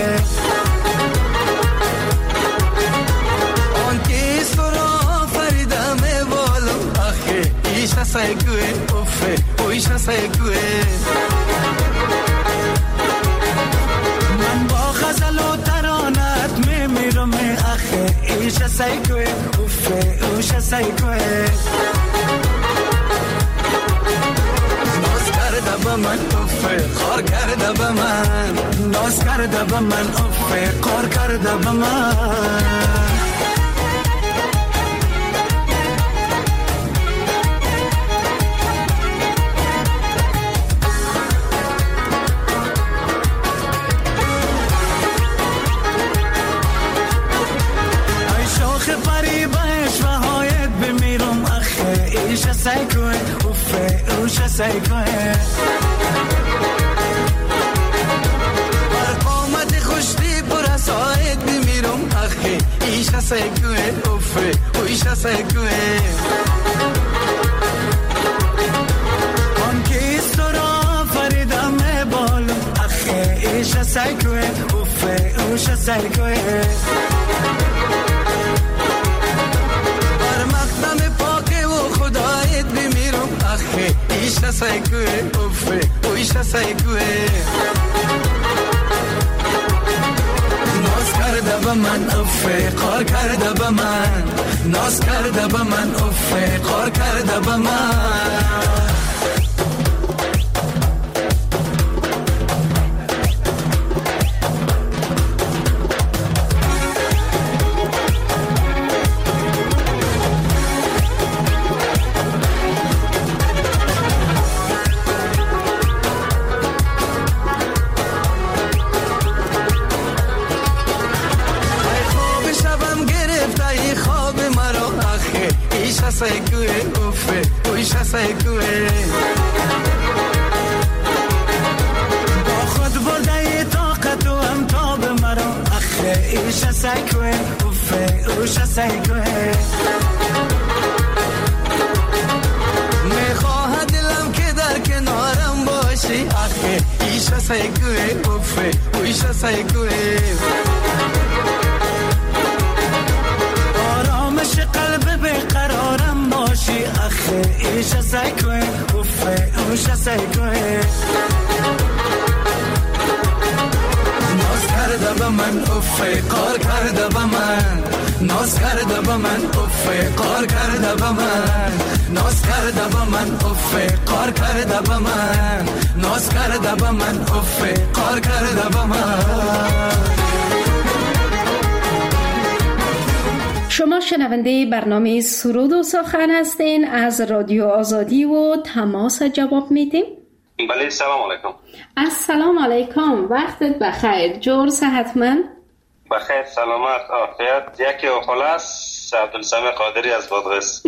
H: On kisro farida me bolo akhe, isha saykue, uffe, uisha saykue. Man ba khazalo taranat mimiru me akhe, isha saykue, uffe, uisha saykue. من افه خار کرده به من، ناز کرده به من، افه خار کرده به من. سایکوه اوفه اوش سایکوه قامت خوشتی پر ساعت بمیرم اخی ایش سایکوه اوفه اوش سایکوه آن که استرا فریدم بالم اخی ایش سایکوه اوفه اوش سایکوه ایشا سایکوه اوفه اویشا سایکوه ناز کرده با من اوفه قار کرده با من ناز کرده با من اوفه قار کرده با من سایکوه اوفه اویشا سایکوه با خود برده طاقت و امتاب مرا اخه ایشا سایکوه اوفه اویشا سایکوه میخواه دلم که در کنارم باشی اخه ایشا سایکوه اوفه اویشا سایکوه آرامش قلب بقرارم باشی اخه ایشا سایکوه اوفه اوشا سایکوه ناز کرده با من اوفه قار کرده با من ناز کرده با من اوفه قار کرده با من ناز کرده با من اوفه قار کرده با من ناز کرده با من اوفه قار کرده با من.
B: شما شنونده برنامه سرود و سخن هستین از رادیو آزادی و تماس جواب میدیم.
I: بله سلام علیکم.
B: السلام علیکم، وقتت بخیر. جور صحتمند؟
I: بخیر سلامت عافیت. یکی خلاص عبدالسمی قادری از بادغیس.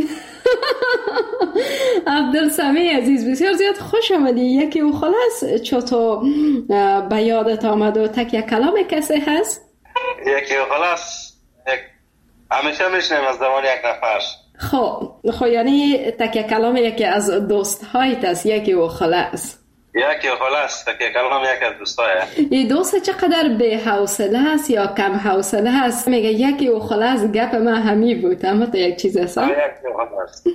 B: عبدالسمی عزیز بسیار زیاد خوش آمدی. یکی خلاص چطور به یادت آمد و تکیه کلام کسی هست؟
I: یکی خلاص همیشه میشنیم از زمان یک نفر.
B: خب یعنی تکیه کلام یکی از دوست هایت است. یکی و خلاص تکیه کلام یکی از دوست های این دوست چقدر به حوصله است یا کم حوصله است؟ میگه یکی و خلاص گپ من همی بود، اما تو یک چیز هست.
I: یکی و خلاص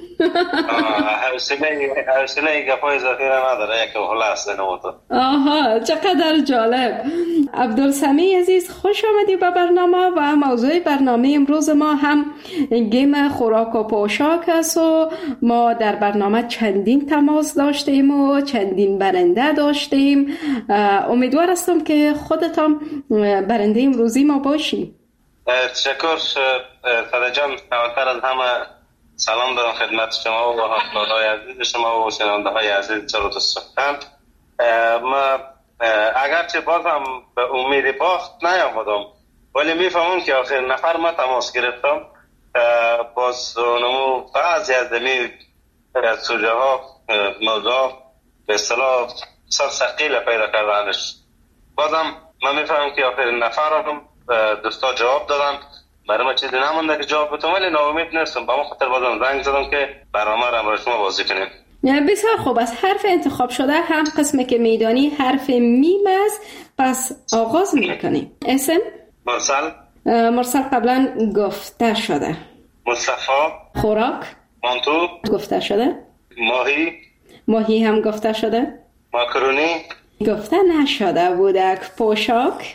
I: حوصله گپ های اضافی را نداره. یکی و خلاص نموتو.
B: آها چقدر جالب. عبدالسمی عزیز خوش آمدی به برنامه و موضوع برنامه امروز ما هم گیم خوراک و پوشاک است و ما در برنامه چندین تماس داشتیم و چندین برنده داشتیم. امیدوار هستم که خودتان برنده امروزی ما باشی.
I: تشکر فدا جان. اولتر از همه سلام دارم خدمت شما و همکارای عزیز شما و شنونده های عزیز سرود و سخن. ما اگرچه بازم به امید باخت نیامدم ولی میفهمم که آخر نفر ما تماس گرفتم باز نمو بعضی از دمی سوژه ها موضوع به اصطلاح ثقیل پیدا کردنش. بازم من میفهمم که آخر نفر هم دوستا جواب دادن. برای ما چیزی نمونده که جواب بتونم ولی ناامید نیستم. با ما خاطر بازم زنگ زدم که برنامه را برای شما بازی کنیم.
B: بسیار خوب. از حرف انتخاب شده هم قسمی که میدانی حرف میم است، پس آغاز میکنیم. اسم؟ مرسل قبلا گفته شده.
I: مصطفی.
B: خوراک؟
I: مانتو. گفته
B: شده. ماهی هم گفته شده.
I: ماکرونی
B: گفته نشده بودک. پوشاک؟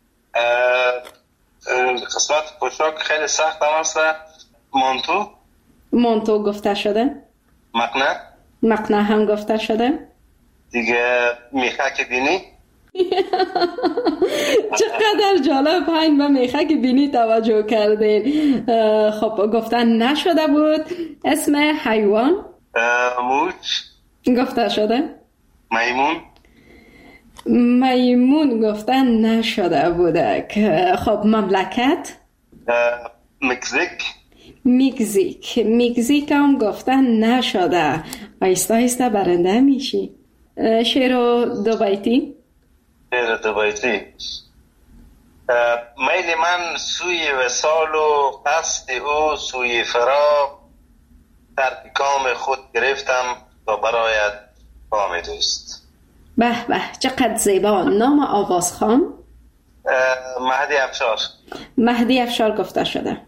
I: قسمت پوشاک خیلی سخت هم هست.
B: مانتو گفته شده. مقنعه هم گفته شده.
I: دیگه میخک بینی.
B: چقدر جالب. پایین به میخک بینی توجه کردین. خب گفتن نشده بود. اسم حیوان؟
I: موش
B: گفته شده.
I: میمون
B: گفتن نشده بودک. خب مملکت؟ میگزیک هم گفتن نشده، آیسته آیسته برنده میشی. شعر دو بیتی.
I: میل من سوی وصال و قصد او سوی فراق، ترک کام خود گرفتم و برایت کام دوست.
B: به به چقدر زیبا. نام آوازخوان؟ مهدی افشار گفته شده.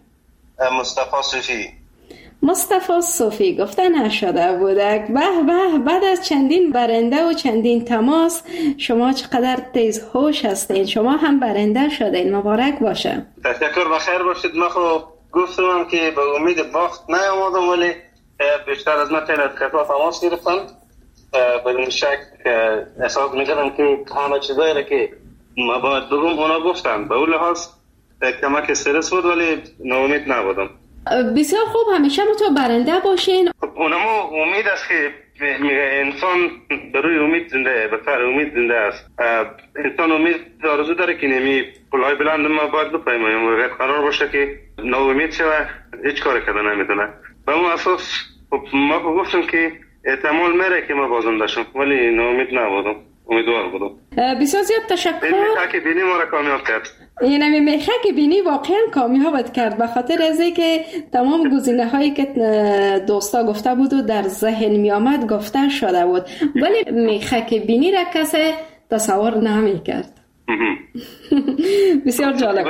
B: مصطفی صوفی گفته نشده بودک. به به، بعد از چندین برنده و چندین تماس شما چقدر تیز هوش هستین، شما هم برنده شدین، مبارک باشه.
I: تشکر، بخیر باشید. من خب گفتم که به امید باخت نیامدم، ولی بیشتر از من خیلی از کسا تماس گرفتن. بدون شک احساس میکردم که همه چیزایی را که ما باید بگم اونا گفتن. به اون لحاظ کمک استرس بود، ولی ناامید نبودم.
B: بسیار خوب، همیشه تو برنده باشین.
I: اونما امید است که انسان بروی امید زنده، به سر امید زنده است. انسان امید آرزو داره که نمی پلهای بلند ما باید بپیماییم و قرار باشه که ناامید شوه هیچ کار کرده نمیتونه. به اون اساس ما گفتم که احتمال میره که ما بازنده شم، ولی ناامید نبودم، امیدوار بودم.
B: بسیار زیاد تشکر.
I: میخه که بینی ما را کامیاب کرد.
B: اینمی میخه که بینی واقعا کامیابت کرد، به خاطر از که تمام گزینه هایی که دوستا گفته بود و در ذهن می آمد گفته شده بود، ولی میخه که بینی را کسی تصور نمی کرد. بسیار جالب.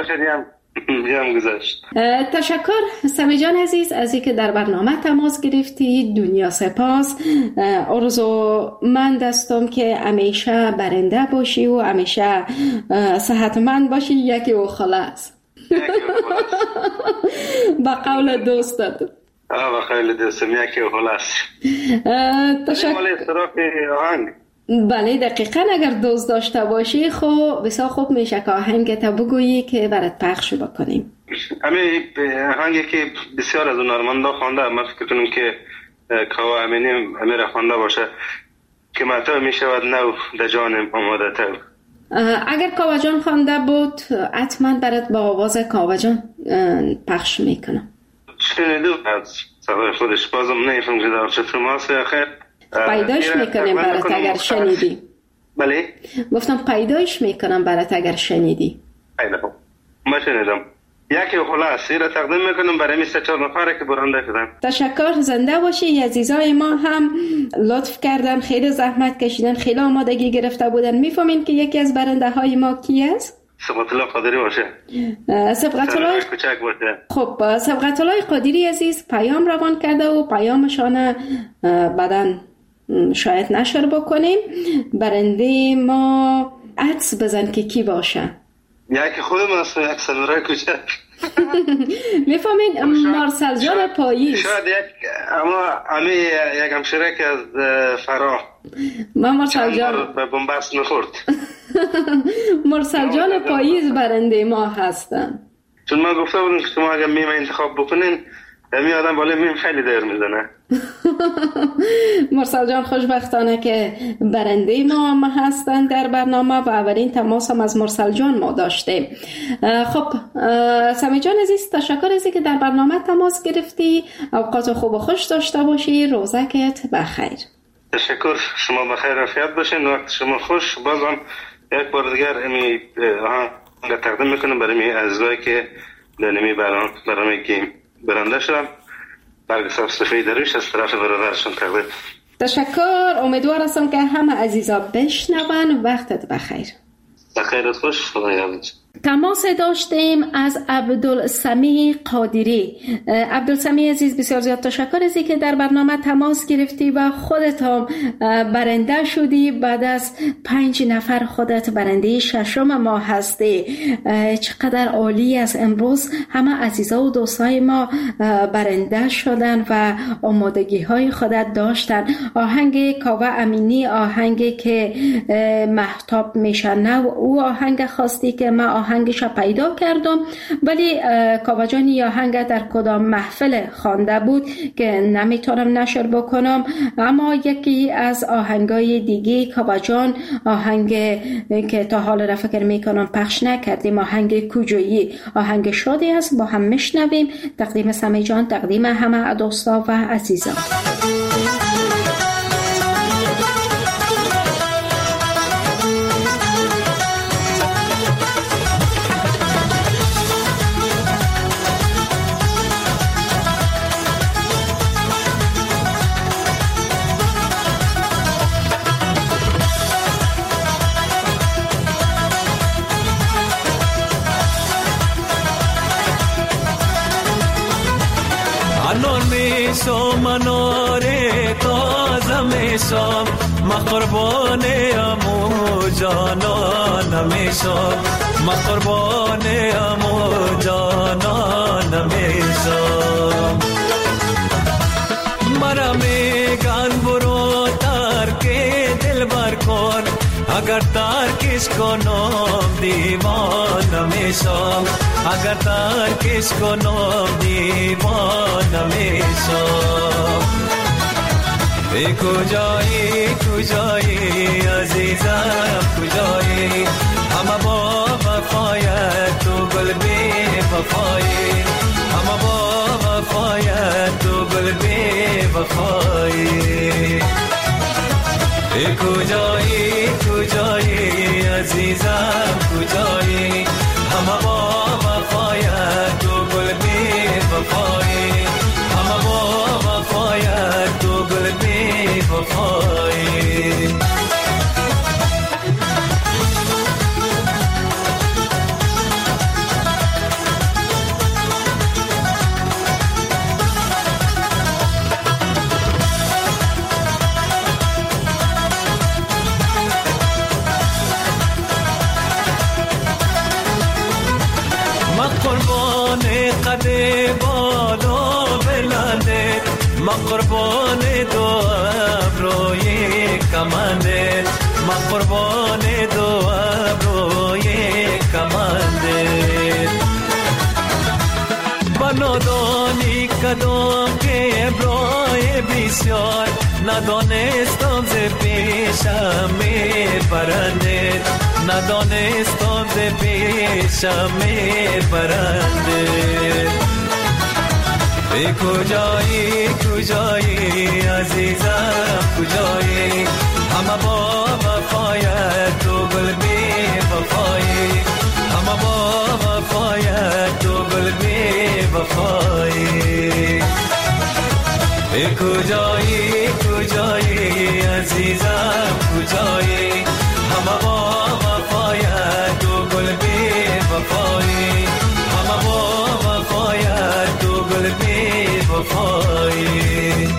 B: تشکر سمی جان عزیز از اینکه در برنامه تماس گرفتی. دنیا سپاس. آرزومند هستم که همیشه برنده باشی و همیشه صحتمند باشی. یکی و خلاص. با قول دوستت.
I: با قول دوستم یکی و خلاص. تشکر.
B: بله دقیقا، اگر دوست داشته باشی خب بسیار خوب میشه که آهنگ تا بگویی که برات پخش بکنیم.
I: همین آهنگی که بسیار از هنرمندا خوانده، من فکر کنم که کاوه امینی امیر خوانده باشه که متى میشود نو در جانم آماده تو.
B: اگر کاوه جان خوانده بود حتما برات با آواز کاوه جان پخش میکنم.
I: شنیدم از صدای خودش، بازم نمیفهم که در چه فرماسی آخر
B: پیدایش میکنم برات اگر شنیدی.
I: بله
B: گفتم پیدایش میکنم برات اگر شنیدی.
I: خیلی خوب، ما شنیدم. یکی خلاص را تقدیم میکنم برای 3-4 نفر که برنده شدن.
B: تشکر، زنده باشی. عزیزای ما هم لطف کردن، خیلی زحمت کشیدن، خیلی آمادگی گرفته بودن. میفهمین که یکی از برنده های ما کی است؟
I: سبقت الله قادری باشه.
B: سبقت الله
I: کوچک باشه.
B: خب سبقت الله قادری عزیز پیام روان کرده و پیامشان بعداً شاید نشر بکنیم. برنده ما عکس بزن که کی باشه.
I: یکی خودم است، یک سمرای کوچک.
B: میفهمین مارسل جان پاییز.
I: شاید اما یک همشیره که از فراه.
B: من مارسل جان
I: به بنبست نخورد.
B: مارسل جان پاییز برنده ما هستن.
I: چون من گفته بودم که شما اگر میم انتخاب بکنین می آدم بالا میم خیلی دیر میزنه.
B: مرسل جان خوشبختانه که برنده ما هم هستن در برنامه و اولین تماس هم از مرسل جان ما داشته. خب سمی جان عزیز تشکر از که در برنامه تماس گرفتی. اوقات خوب و خوش داشته باشی. روزکت بخیر.
I: تشکر، شما بخیر عافیت باشین، وقت شما خوش. بازم یک بار دیگر امی تقدیم میکنم برای عزیزایی که در نمی برنامه که برنده شدم. برگ سفید روش از طرف برادرشون تقدیم.
B: تشکر. امیدوار هستم که همه عزیزا بشنون. وقتت بخیر.
I: بخیرت خوش. خدا یارت.
B: تماس داشتیم از عبدالسمی قادری. عبدالسمی عزیز بسیار زیاد تشکر از که در برنامه تماس گرفتی و خودت هم برنده شدی. بعد از 5 نفر خودت برنده 6م ما هستی. چقدر عالی است. امروز همه عزیزا و دوستای ما برنده شدن و آمادگی های خودت داشتن. آهنگ کاوه امینی، آهنگی که مهتاب میشنه، او آهنگ خواستی که ما آهنگش پیدا کردم، ولی کاوه جان این آهنگ در کدام محفل خوانده بود که نمیتونم نشر بکنم. اما یکی از آهنگای دیگه کاوه جان، آهنگ که تا حال را فکر میکنم پخش نکردیم، آهنگ کجایی، آهنگ شادی است، با هم میشنویم. تقدیم سمی جان، تقدیم همه دوستا و عزیزان.
A: مناره تازه میشم، ما قربان امو جانان میشم، ما قربان امو جانان میشم. مرا میگن برو ترک دل بر کن، اگر ترکش کنم دیوانه میشم، اگر ترکش کنم دیوانه میشم. ای کجایی کجایی عزیزم کجایی، همه با وفایت تو گل بی وفایی، همه با وفایت تو گل بی وفایی. ای کجایی کجایی عزیزم کجایی، همه با وفایت تو گل بی وفایی، همه با وفایت تو گل بی وفایی. قد بالا بلنده، ما قربان دو ابروی کمنده، ما قربان دو ابروی کمنده. بنادانی کدام که ابروی بسیار، ندانستم ز پیشم میبرنده، ندانستم ز پیشم میبرنده. ای کجایی کجایی عزیزم کجایی، همه با وفایت تو گل بی وفایی، همه با وفایت تو گل بی وفایی. ای کجایی کجایی عزیزم کجایی، همه با وفایت تو گل بی وفایی، همه با وفایت تو گل بی وفایی.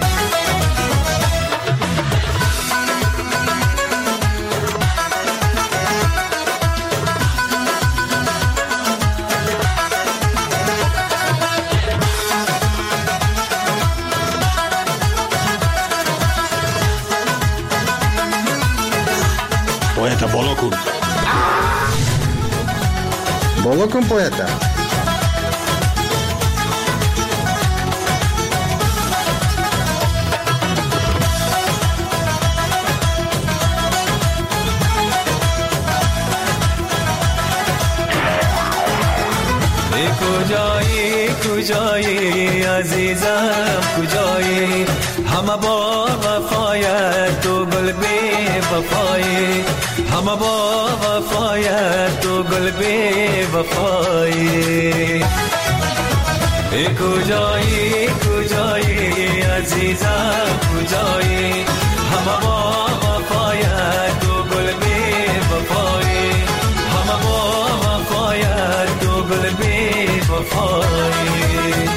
J: Poeta, بالا کن بالا کن poeta.
A: کجایی کجایی عزیزم کجایی، همه با وفایت تو گل بی وفایی، همه با وفایت تو گل بی وفایی. ای کجایی کجایی عزیزم کجایی، همه با وفایت تو گل بی وفایی، همه با وفایت تو گل بی وفایی.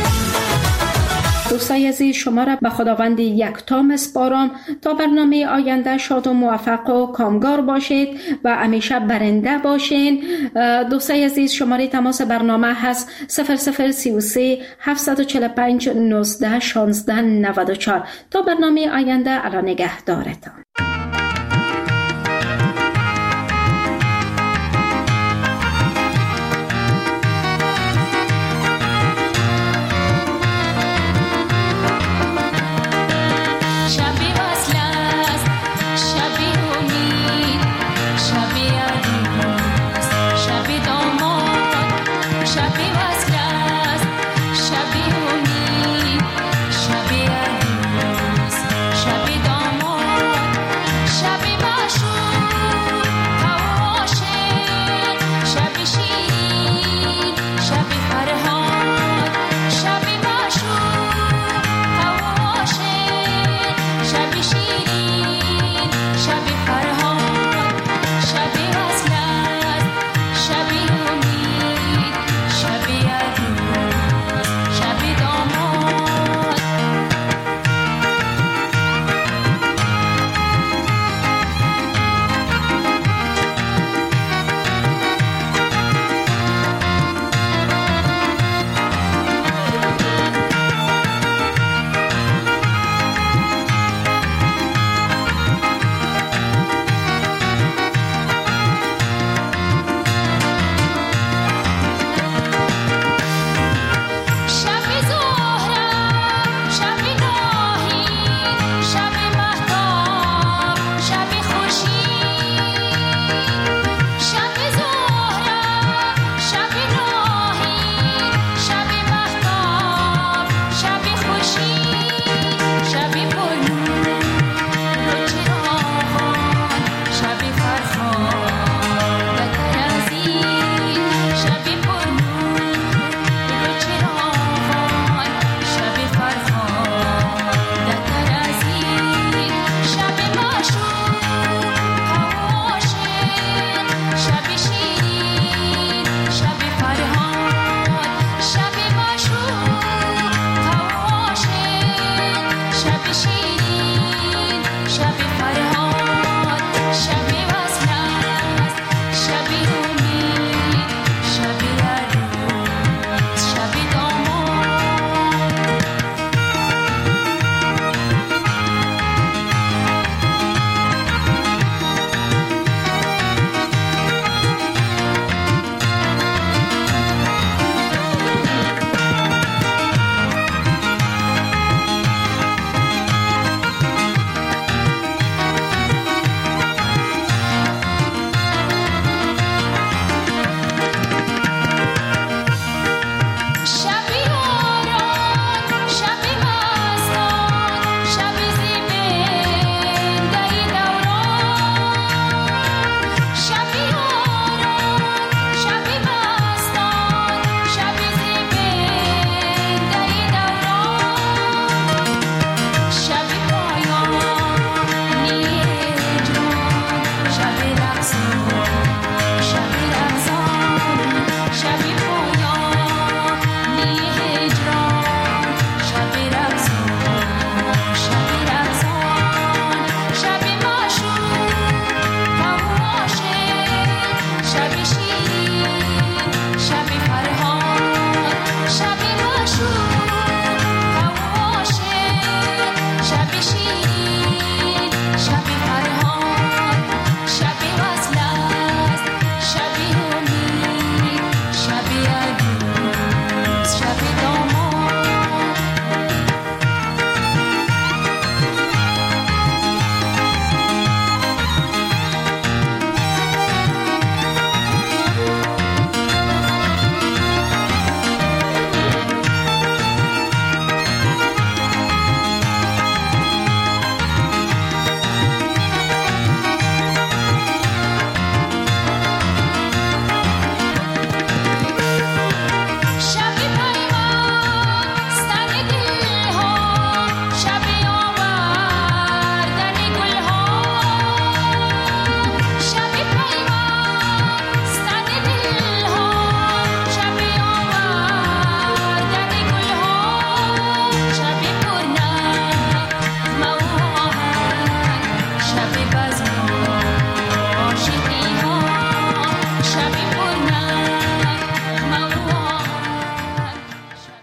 B: دوستای عزیز، شما را به خداوند یکتا میسپارم تا برنامه آینده شاد و موفق و کامگار باشید و همیشه برنده باشین. دوستای عزیز، شماره تماس برنامه هست 0033 745 19 16 94. تا برنامه آینده، الله نگهدارتان.